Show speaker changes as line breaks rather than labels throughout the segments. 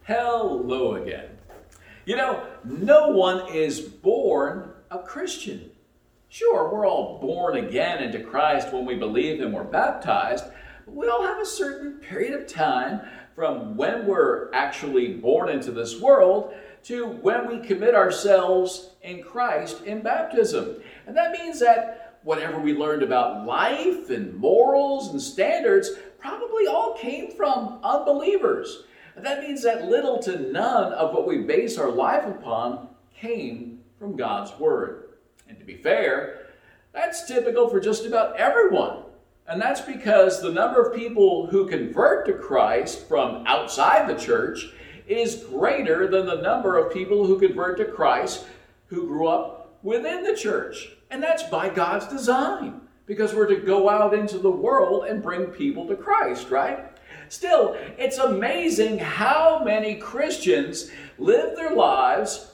Hello again. No one is born a Christian. Sure, we're all born again into Christ when we believe and we're baptized, but we all have a certain period of time from when we're actually born into this world to when we commit ourselves in Christ in baptism. And that means that whatever we learned about life and morals and standards probably all came from unbelievers. That means that little to none of what we base our life upon came from God's Word. And to be fair, that's typical for just about everyone. And that's because the number of people who convert to Christ from outside the church is greater than the number of people who convert to Christ who grew up within the church. And that's by God's design, because we're to go out into the world and bring people to Christ, right? Still, it's amazing how many Christians live their lives,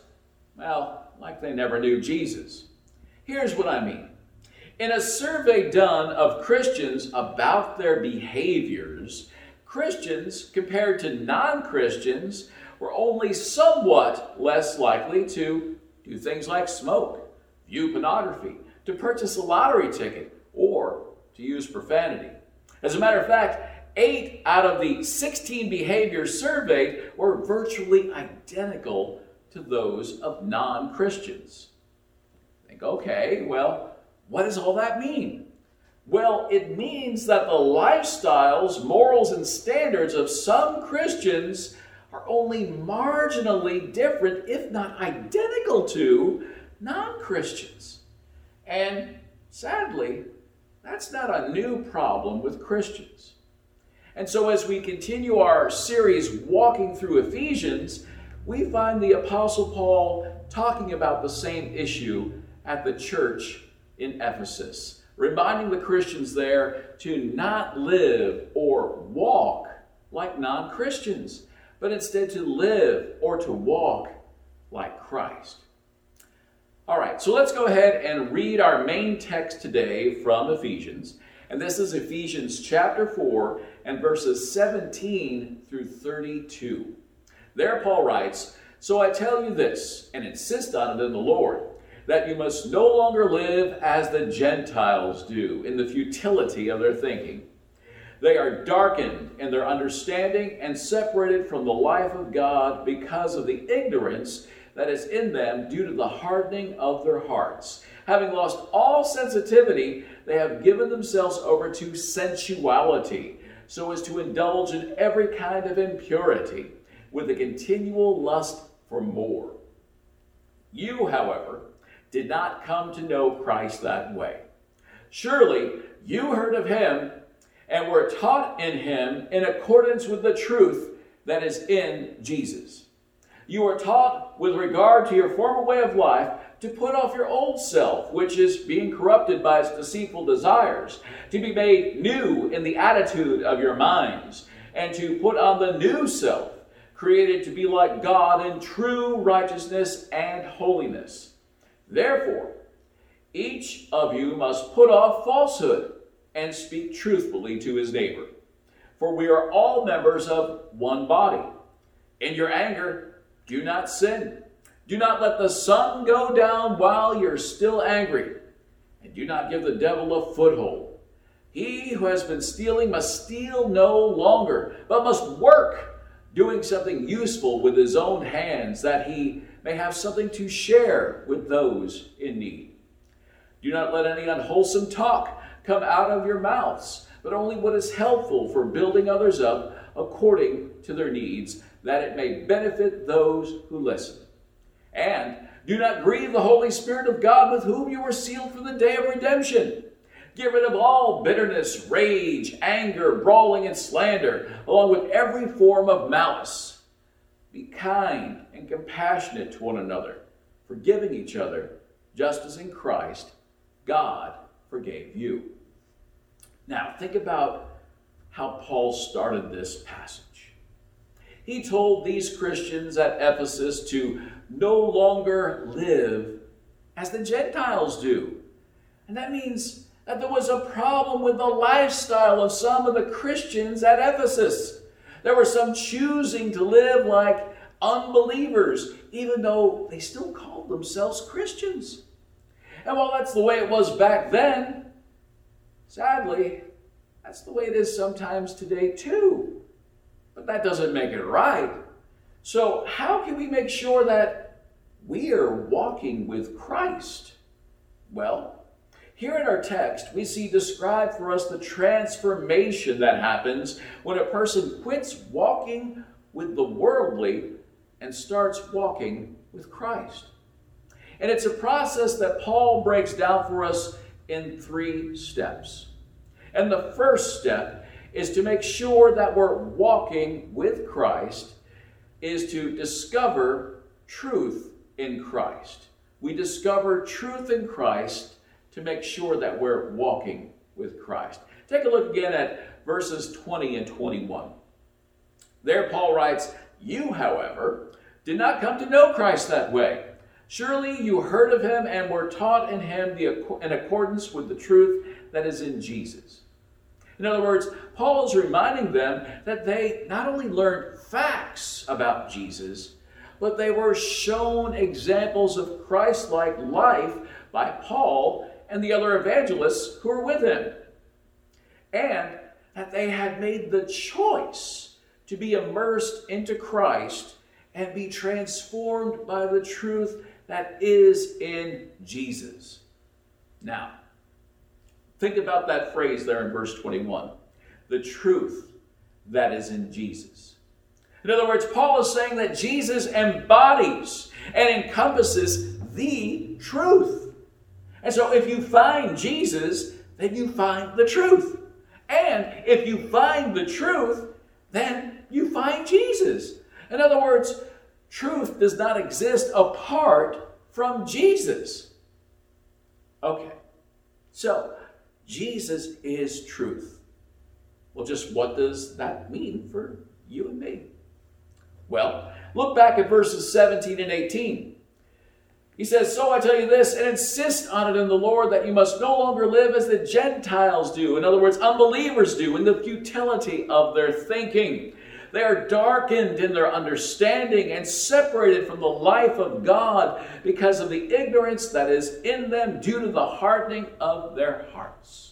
like they never knew Jesus. Here's what I mean. In a survey done of Christians about their behaviors, Christians compared to non-Christians were only somewhat less likely to do things like smoke, view pornography, to purchase a lottery ticket, or to use profanity. As a matter of fact, 8 out of the 16 behaviors surveyed were virtually identical to those of non-Christians. Think, okay, what does all that mean? Well, it means that the lifestyles, morals, and standards of some Christians are only marginally different, if not identical to, non-Christians. And sadly, that's not a new problem with Christians. And so as we continue our series walking through Ephesians, we find the Apostle Paul talking about the same issue at the church in Ephesus, reminding the Christians there to not live or walk like non-Christians, but instead to live or to walk like Christ. All right, so let's go ahead and read our main text today from Ephesians. And this is Ephesians chapter 4 and verses 17 through 32. There Paul writes, "So I tell you this, and insist on it in the Lord, that you must no longer live as the Gentiles do, in the futility of their thinking. They are darkened in their understanding and separated from the life of God because of the ignorance that is in them due to the hardening of their hearts. Having lost all sensitivity, they have given themselves over to sensuality, so as to indulge in every kind of impurity, with a continual lust for more. You, however, did not come to know Christ that way. Surely you heard of him and were taught in him in accordance with the truth that is in Jesus. You were taught with regard to your former way of life to put off your old self, which is being corrupted by its deceitful desires, to be made new in the attitude of your minds, and to put on the new self, created to be like God in true righteousness and holiness. Therefore, each of you must put off falsehood and speak truthfully to his neighbor. For we are all members of one body. In your anger, do not sin. Do not let the sun go down while you're still angry. And do not give the devil a foothold. He who has been stealing must steal no longer, but must work, doing something useful with his own hands, that he may have something to share with those in need. Do not let any unwholesome talk come out of your mouths, but only what is helpful for building others up according to their needs, that it may benefit those who listen. And do not grieve the Holy Spirit of God, with whom you were sealed for the day of redemption. Get rid of all bitterness, rage, anger, brawling, and slander, along with every form of malice. Be kind and compassionate to one another, forgiving each other, just as in Christ God forgave you." Now, think about how Paul started this passage. He told these Christians at Ephesus to no longer live as the Gentiles do. And that means that there was a problem with the lifestyle of some of the Christians at Ephesus. There were some choosing to live like unbelievers, even though they still called themselves Christians. And while that's the way it was back then, sadly, that's the way it is sometimes today too. But that doesn't make it right. So how can we make sure that we are walking with Christ? Well, here in our text, we see described for us the transformation that happens when a person quits walking with the worldly and starts walking with Christ. And it's a process that Paul breaks down for us in 3 steps. And the first step is to make sure that we're walking with Christ, is to discover truth in Christ. We discover truth in Christ to make sure that we're walking with Christ. Take a look again at verses 20 and 21. There Paul writes, "You, however, did not come to know Christ that way. Surely you heard of him and were taught in him in accordance with the truth that is in Jesus." In other words, Paul is reminding them that they not only learned facts about Jesus, but they were shown examples of Christ-like life by Paul and the other evangelists who were with him. And that they had made the choice to be immersed into Christ and be transformed by the truth that is in Jesus. Now, think about that phrase there in verse 21. The truth that is in Jesus. In other words, Paul is saying that Jesus embodies and encompasses the truth. And so if you find Jesus, then you find the truth. And if you find the truth, then you find Jesus. In other words, truth does not exist apart from Jesus. Okay, so Jesus is truth. Well, just what does that mean for you and me? Well, look back at verses 17 and 18. He says, "So I tell you this, and insist on it in the Lord, that you must no longer live as the Gentiles do." In other words, unbelievers do, in the futility of their thinking. They are darkened in their understanding and separated from the life of God because of the ignorance that is in them due to the hardening of their hearts.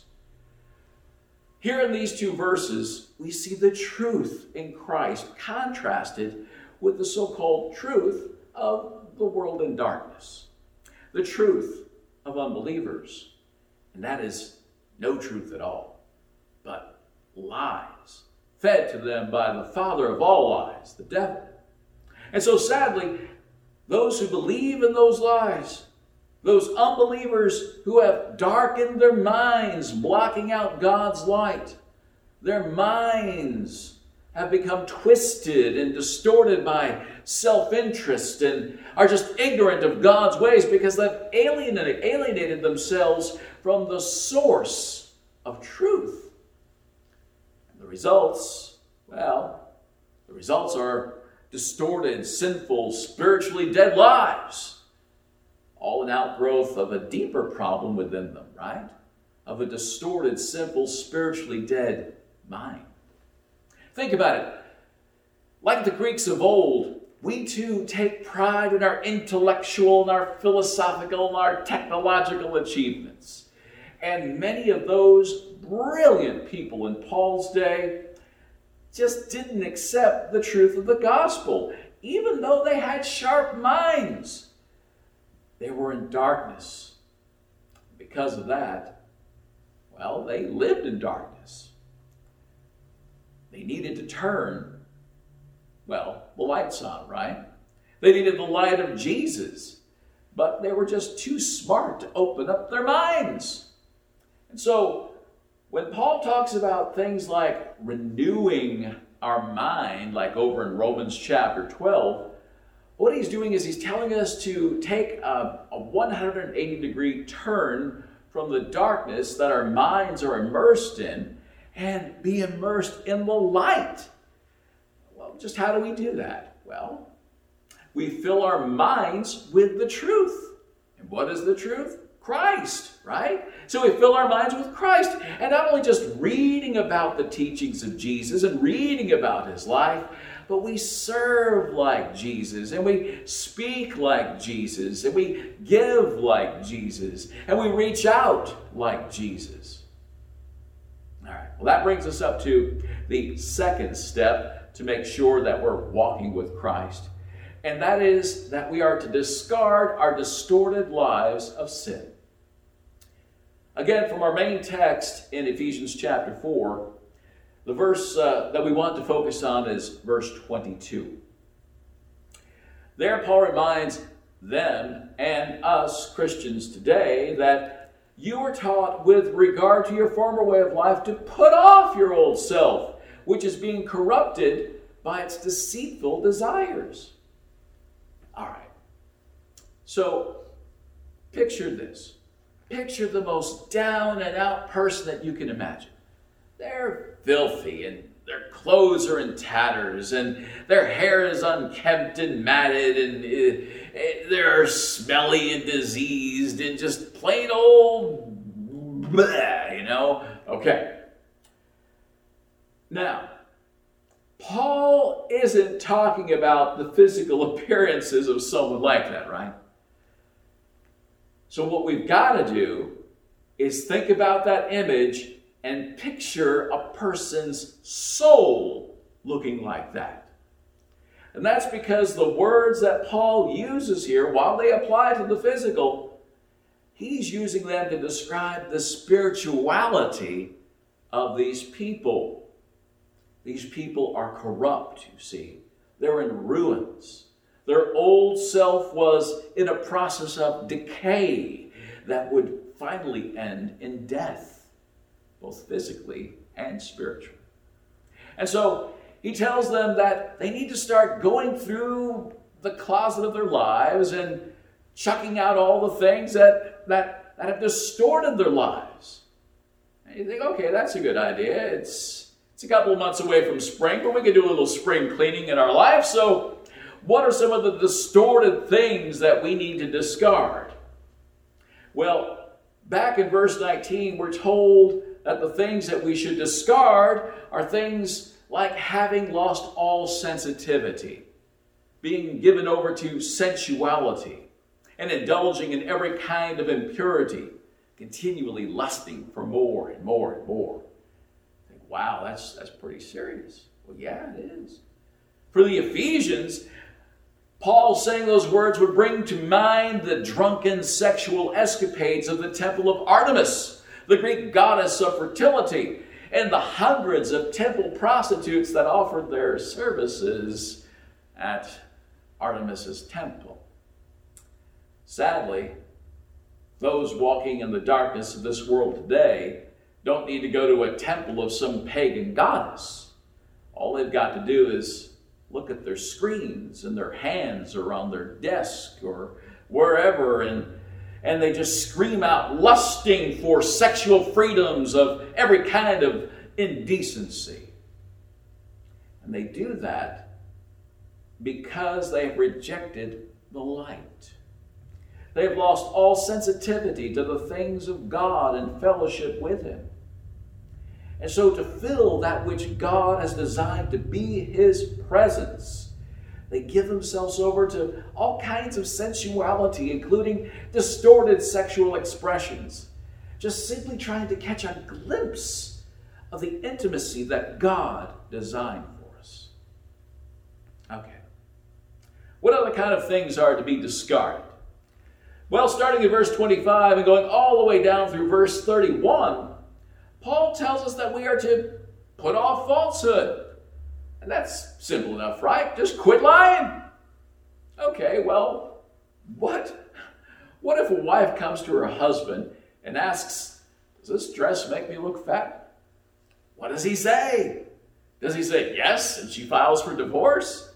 Here in these 2 verses, we see the truth in Christ contrasted with the so-called truth of the world in darkness. The truth of unbelievers. And that is no truth at all, but lies fed to them by the father of all lies, the devil. And so sadly, those who believe in those lies, those unbelievers who have darkened their minds, blocking out God's light, their minds have become twisted and distorted by self-interest and are just ignorant of God's ways because they've alienated themselves from the source of truth. And the results, well, the results are distorted, sinful, spiritually dead lives. All an outgrowth of a deeper problem within them, right? Of a distorted, sinful, spiritually dead mind. Think about it. Like the Greeks of old, we too take pride in our intellectual and our philosophical and our technological achievements. And many of those brilliant people in Paul's day just didn't accept the truth of the gospel, even though they had sharp minds. They were in darkness. Because of that, well, they lived in darkness. They needed to turn, well, the lights on, right? They needed the light of Jesus, but they were just too smart to open up their minds. And so, when Paul talks about things like renewing our mind, like over in Romans chapter 12, what he's doing is he's telling us to take a 180-degree turn from the darkness that our minds are immersed in and be immersed in the light. Well, just how do we do that? Well, we fill our minds with the truth. And what is the truth? Christ, right? So we fill our minds with Christ. And not only just reading about the teachings of Jesus and reading about his life, but we serve like Jesus, and we speak like Jesus, and we give like Jesus, and we reach out like Jesus. All right, well, that brings us up to the second step to make sure that we're walking with Christ. And that is that we are to discard our distorted lives of sin. Again, from our main text in Ephesians chapter 4, the verse that we want to focus on is verse 22. There, Paul reminds them and us Christians today that you were taught with regard to your former way of life to put off your old self, which is being corrupted by its deceitful desires. All right. So, picture this. Picture the most down and out person that you can imagine. They're filthy, and their clothes are in tatters, and their hair is unkempt and matted, and they're smelly and diseased, and just plain old bleh, you know? Okay. Now, Paul isn't talking about the physical appearances of someone like that, right? So what we've got to do is think about that image and picture a person's soul looking like that. And that's because the words that Paul uses here, while they apply to the physical, he's using them to describe the spirituality of these people. These people are corrupt, you see. They're in ruins. Their old self was in a process of decay that would finally end in death, both physically and spiritually. And so he tells them that they need to start going through the closet of their lives and chucking out all the things that have distorted their lives. And you think, okay, that's a good idea. It's a couple of months away from spring, but we can do a little spring cleaning in our life. So what are some of the distorted things that we need to discard? Well, back in verse 19, we're told that the things that we should discard are things like having lost all sensitivity, being given over to sensuality, and indulging in every kind of impurity, continually lusting for more and more and more. I think, wow, that's pretty serious. Well, yeah, it is. For the Ephesians, Paul saying those words would bring to mind the drunken sexual escapades of the temple of Artemis, the Greek goddess of fertility, and the hundreds of temple prostitutes that offered their services at Artemis's temple. Sadly, those walking in the darkness of this world today don't need to go to a temple of some pagan goddess. All they've got to do is look at their screens and their hands or on their desk or wherever, and they just scream out, lusting for sexual freedoms of every kind of indecency. And they do that because they have rejected the light. They have lost all sensitivity to the things of God and fellowship with Him. And so to fill that which God has designed to be His presence, they give themselves over to all kinds of sensuality, including distorted sexual expressions, just simply trying to catch a glimpse of the intimacy that God designed for us. Okay. What other kind of things are to be discarded? Well, starting in verse 25 and going all the way down through verse 31, Paul tells us that we are to put off falsehood. And that's simple enough, right? Just quit lying. Okay, well, what if a wife comes to her husband and asks, "Does this dress make me look fat?" What does he say? Does he say yes and she files for divorce?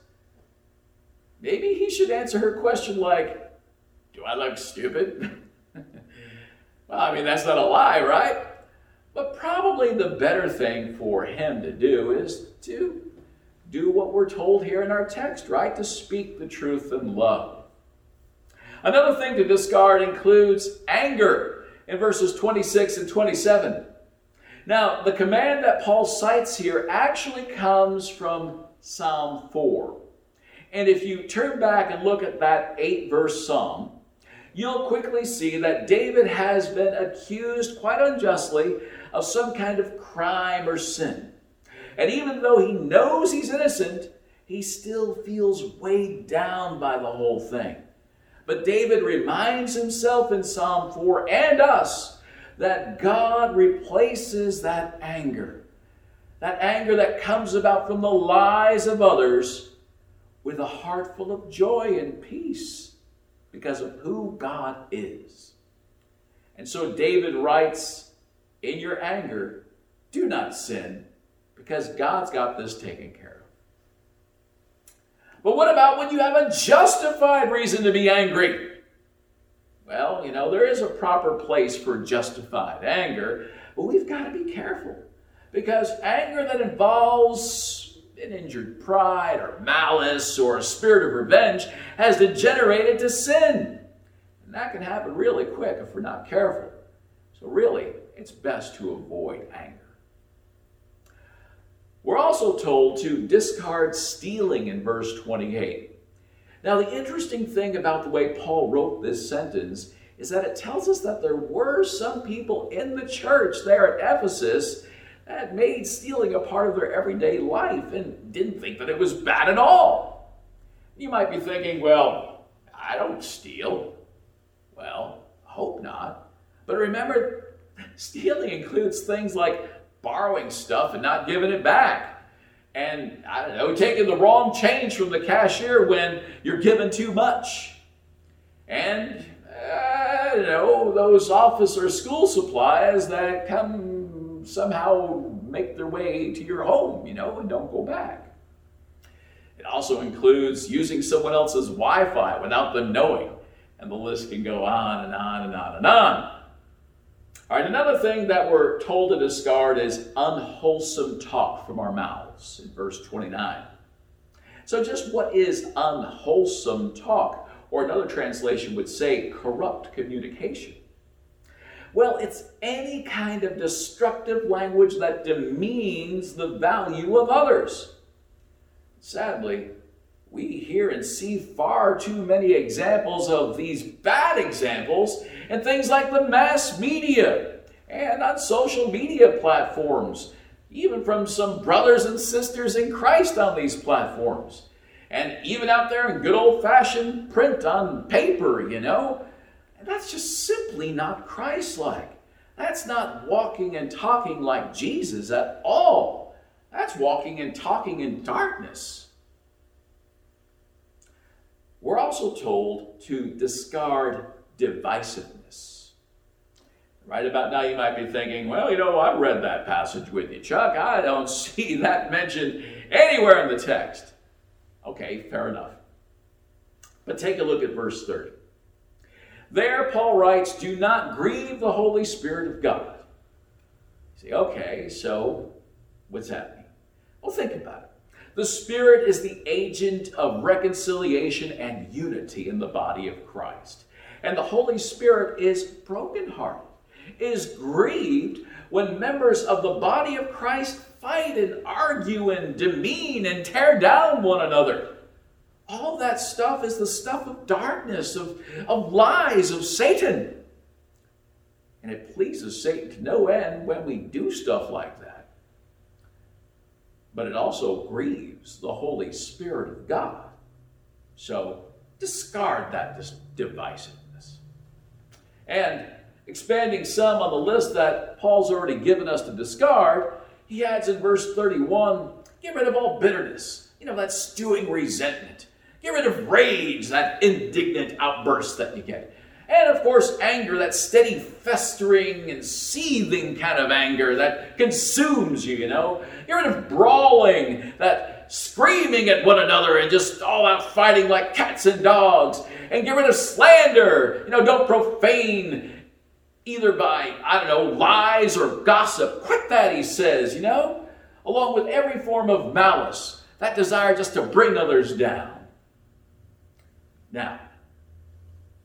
Maybe he should answer her question like, "Do I look stupid?" Well, I mean, that's not a lie, right? But probably the better thing for him to do is to do what we're told here in our text, right? To speak the truth in love. Another thing to discard includes anger in verses 26 and 27. Now, the command that Paul cites here actually comes from Psalm 4. And if you turn back and look at that 8-verse psalm, you'll quickly see that David has been accused quite unjustly of some kind of crime or sin. And even though he knows he's innocent, he still feels weighed down by the whole thing. But David reminds himself in Psalm 4 and us that God replaces that anger that comes about from the lies of others, with a heart full of joy and peace because of who God is. And so David writes, in your anger, do not sin, because God's got this taken care of. But what about when you have a justified reason to be angry? Well, there is a proper place for justified anger, but we've got to be careful, because anger that involves an injured pride or malice or a spirit of revenge has degenerated to sin. And that can happen really quick if we're not careful. So really, it's best to avoid anger. We're also told to discard stealing in verse 28. Now, the interesting thing about the way Paul wrote this sentence is that it tells us that there were some people in the church there at Ephesus that made stealing a part of their everyday life and didn't think that it was bad at all. You might be thinking, well, I don't steal. Well, I hope not. But remember, stealing includes things like borrowing stuff and not giving it back. And, taking the wrong change from the cashier when you're given too much. And, those office or school supplies that come somehow make their way to your home, and don't go back. It also includes using someone else's Wi-Fi without them knowing. And the list can go on and on and on and on. All right, another thing that we're told to discard is unwholesome talk from our mouths in verse 29. So just what is unwholesome talk? Or another translation would say corrupt communication. Well, it's any kind of destructive language that demeans the value of others. Sadly, we hear and see far too many examples of these bad examples in things like the mass media and on social media platforms, even from some brothers and sisters in Christ on these platforms, and even out there in good old-fashioned print on paper, And that's just simply not Christ-like. That's not walking and talking like Jesus at all. That's walking and talking in darkness. We're also told to discard divisiveness. Right about now you might be thinking, well, I've read that passage with you, Chuck. I don't see that mentioned anywhere in the text. Okay, fair enough. But take a look at verse 30. There, Paul writes, do not grieve the Holy Spirit of God. You say, okay, so what's that mean? Well, think about it. The Spirit is the agent of reconciliation and unity in the body of Christ. And the Holy Spirit is brokenhearted, is grieved when members of the body of Christ fight and argue and demean and tear down one another. All that stuff is the stuff of darkness, of lies, of Satan. And it pleases Satan to no end when we do stuff like that. But it also grieves the Holy Spirit of God. So discard that divisiveness. And expanding some on the list that Paul's already given us to discard, he adds in verse 31, get rid of all bitterness, that stewing resentment. Get rid of rage, that indignant outburst that you get. And of course, anger, that steady festering and seething kind of anger that consumes you, Get rid of brawling, that screaming at one another and just all out fighting like cats and dogs. And get rid of slander. Don't profane either by, lies or gossip. Quit that, he says, along with every form of malice, that desire just to bring others down. Now,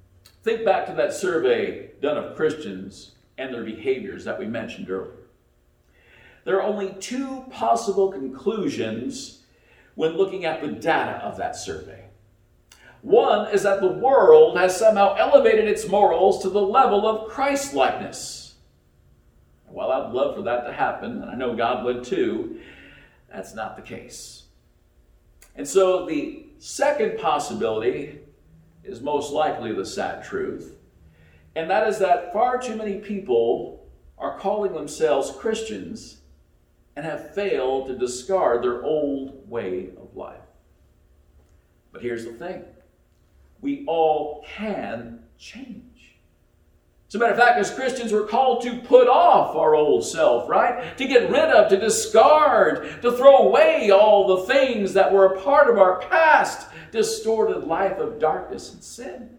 Think back to that survey done of Christians and their behaviors that we mentioned earlier. There are only two possible conclusions when looking at the data of that survey. One is that the world has somehow elevated its morals to the level of Christ-likeness. Well, I'd love for that to happen, and I know God would too. That's not the case. And so the second possibility is most likely the sad truth, and that is that far too many people are calling themselves Christians and have failed to discard their old way of life. But here's the thing. We all can change. As a matter of fact, as Christians, we're called to put off our old self, right? To get rid of, to discard, to throw away all the things that were a part of our past, distorted life of darkness and sin.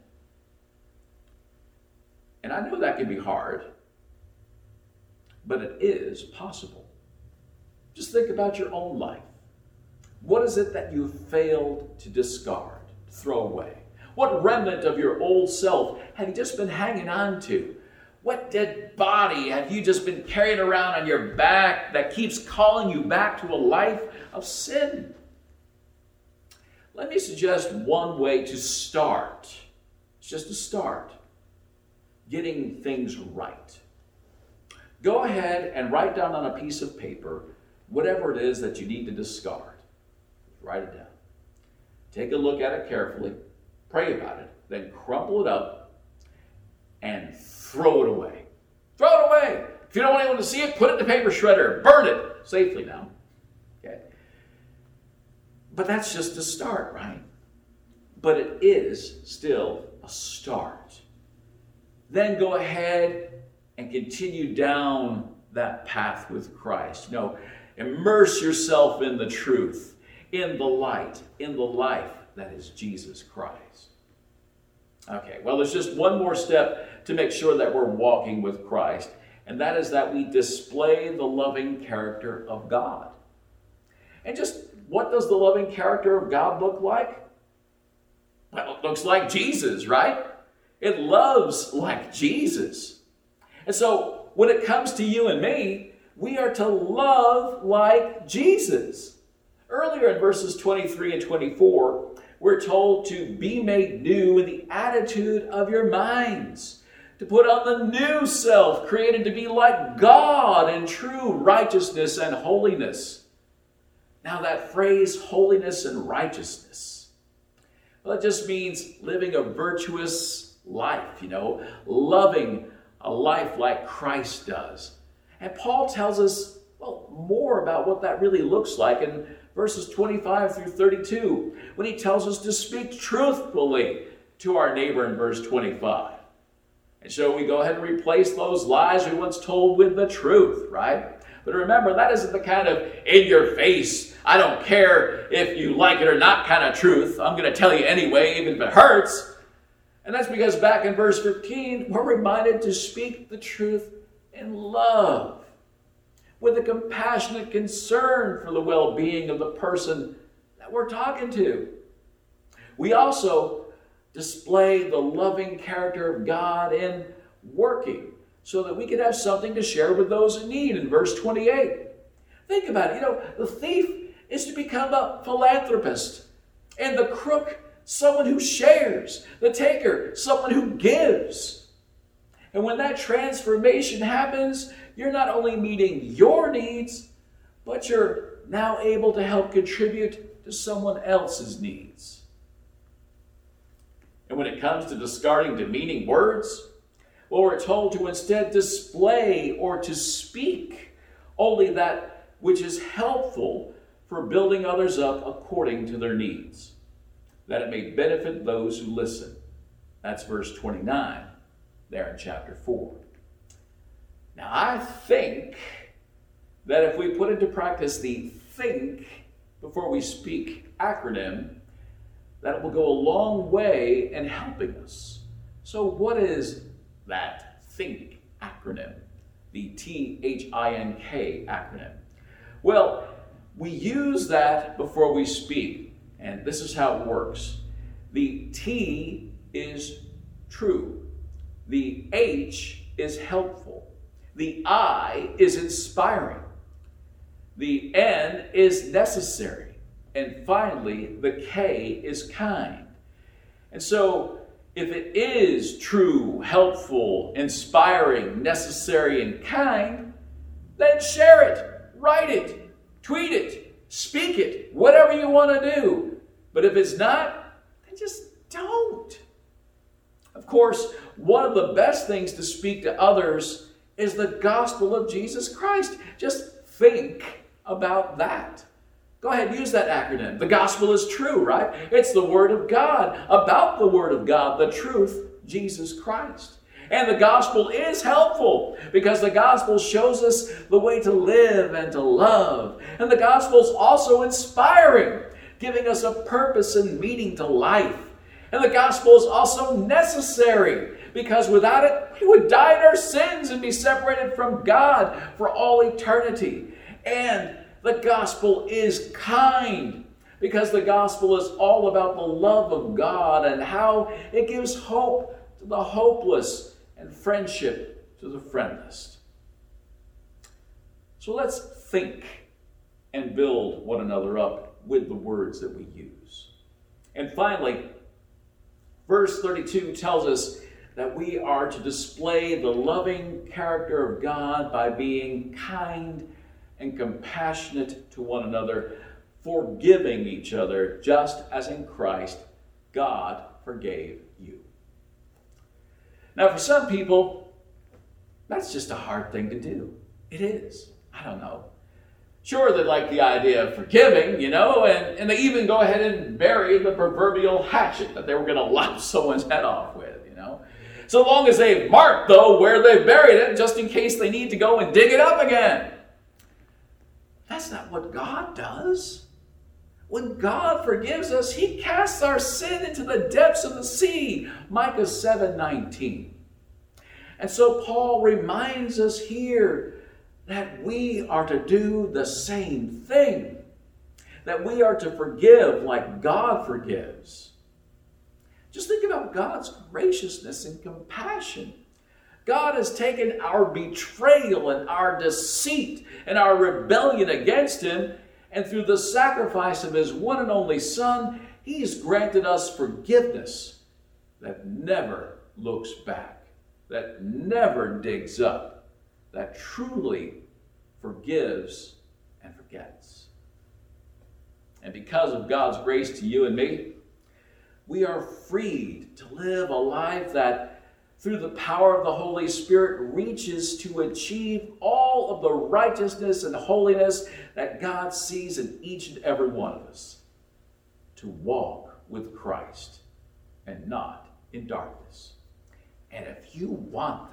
And I know that can be hard, but it is possible. Just think about your own life. What is it that you've failed to discard, to throw away? What remnant of your old self have you just been hanging on to? What dead body have you just been carrying around on your back that keeps calling you back to a life of sin? Let me suggest one way to start. It's just to start getting things right. Go ahead and write down on a piece of paper whatever it is that you need to discard. Write it down. Take a look at it carefully. Pray about it. Then crumple it up and throw it away. Throw it away. If you don't want anyone to see it, put it in the paper shredder. Burn it safely now. Okay. But that's just a start, right? But it is still a start. Then go ahead and continue down that path with Christ. Immerse yourself in the truth, in the light, in the life that is Jesus Christ. Okay, well, there's just one more step to make sure that we're walking with Christ, and that is that we display the loving character of God. And just what does the loving character of God look like? Well, it looks like Jesus, right? It loves like Jesus. And so when it comes to you and me, we are to love like Jesus. Earlier in verses 23 and 24, we're told to be made new in the attitude of your minds, to put on the new self, created to be like God in true righteousness and holiness. Now that phrase, holiness and righteousness, well, it just means living a virtuous life, loving a life like Christ does. And Paul tells us, more about what that really looks like in verses 25 through 32, when he tells us to speak truthfully to our neighbor in verse 25. And so we go ahead and replace those lies we once told with the truth, right? But remember, that isn't the kind of in-your-face, I don't care if you like it or not kind of truth. I'm going to tell you anyway, even if it hurts. And that's because back in verse 15, we're reminded to speak the truth in love, with a compassionate concern for the well-being of the person that we're talking to. We also display the loving character of God in working so that we can have something to share with those in need in verse 28. Think about it. The thief is to become a philanthropist, and the crook, someone who shares, the taker, someone who gives. And when that transformation happens, you're not only meeting your needs, but you're now able to help contribute to someone else's needs. And when it comes to discarding demeaning words, we're told to instead display or to speak only that which is helpful for building others up according to their needs, that it may benefit those who listen. That's verse 29 there in chapter 4. Now, I think that if we put into practice the think before we speak acronym, that it will go a long way in helping us. So what is that think acronym? The THINK acronym. Well, we use that before we speak, and this is how it works. The T is true. The H is helpful. The I is inspiring. The N is necessary. And finally, the K is kind. And so, if it is true, helpful, inspiring, necessary, and kind, then share it, write it, tweet it, speak it, whatever you want to do. But if it's not, then just don't. Of course, one of the best things to speak to others is the gospel of Jesus Christ. Just think about that. Go ahead, use that acronym. The gospel is true, right? It's the Word of God, about the Word of God, the truth, Jesus Christ. And the gospel is helpful because the gospel shows us the way to live and to love. And the gospel is also inspiring, giving us a purpose and meaning to life. And the gospel is also necessary because without it, we would die in our sins and be separated from God for all eternity. And the gospel is kind because the gospel is all about the love of God and how it gives hope to the hopeless and friendship to the friendless. So let's think and build one another up with the words that we use. And finally, verse 32 tells us that we are to display the loving character of God by being kind and compassionate to one another, forgiving each other, just as in Christ God forgave you. Now, for some people, that's just a hard thing to do. It is. I don't know. Sure, they like the idea of forgiving, and they even go ahead and bury the proverbial hatchet that they were going to lop someone's head off with, So long as they've marked, though, where they've buried it, just in case they need to go and dig it up again. That's not what God does. When God forgives us, He casts our sin into the depths of the sea. Micah 7:19. And so Paul reminds us here that we are to do the same thing. That we are to forgive like God forgives. Just think about God's graciousness and compassion. God has taken our betrayal and our deceit and our rebellion against Him, and through the sacrifice of His one and only Son, He's granted us forgiveness that never looks back, that never digs up, that truly forgives and forgets. And because of God's grace to you and me, we are freed to live a life that, through the power of the Holy Spirit, reaches to achieve all of the righteousness and holiness that God sees in each and every one of us. To walk with Christ and not in darkness. And if you want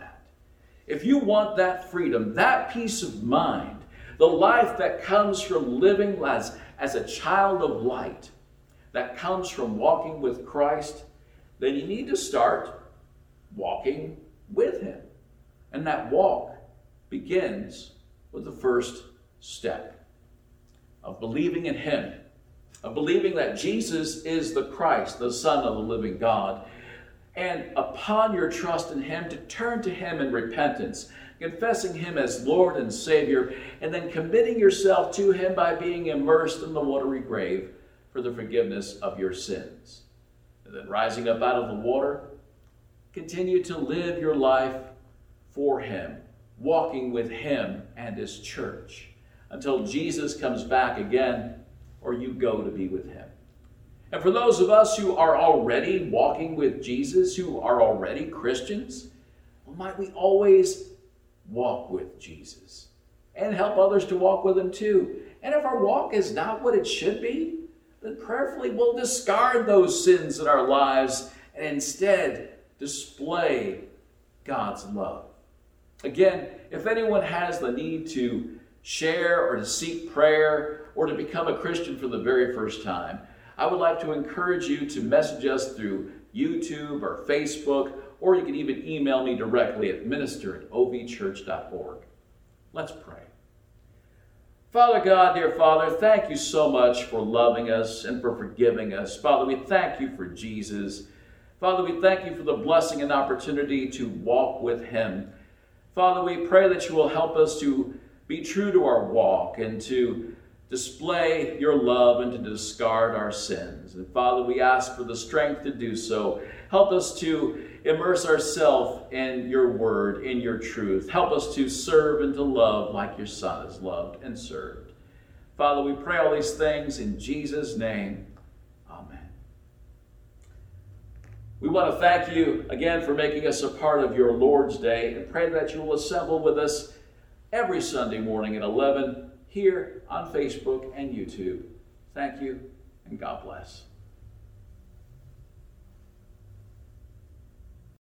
that freedom, that peace of mind, the life that comes from living as a child of light, that comes from walking with Christ, then you need to start walking with Him. And that walk begins with the first step of believing in Him, of believing that Jesus is the Christ, the Son of the living God. And upon your trust in Him, to turn to Him in repentance, confessing Him as Lord and Savior, and then committing yourself to Him by being immersed in the watery grave for the forgiveness of your sins. And then rising up out of the water, continue to live your life for Him, walking with Him and His church until Jesus comes back again or you go to be with Him. And for those of us who are already walking with Jesus, who are already Christians, well, might we always walk with Jesus and help others to walk with Him too. And if our walk is not what it should be, then prayerfully we'll discard those sins in our lives and instead display God's love. Again, if anyone has the need to share or to seek prayer or to become a Christian for the very first time, I would like to encourage you to message us through YouTube or Facebook, or you can even email me directly at minister@ovchurch.org. Let's pray. Father God, dear Father, thank you so much for loving us and for forgiving us. Father, we thank you for Jesus. Father, we thank you for the blessing and opportunity to walk with him. Father, we pray that you will help us to be true to our walk and to display your love and to discard our sins. And Father, we ask for the strength to do so. Help us to immerse ourselves in your word, in your truth. Help us to serve and to love like your Son is loved and served. Father, we pray all these things in Jesus' name. Amen. We want to thank you again for making us a part of your Lord's Day and pray that you will assemble with us every Sunday morning at 11 here on Facebook and YouTube. Thank you, and God bless.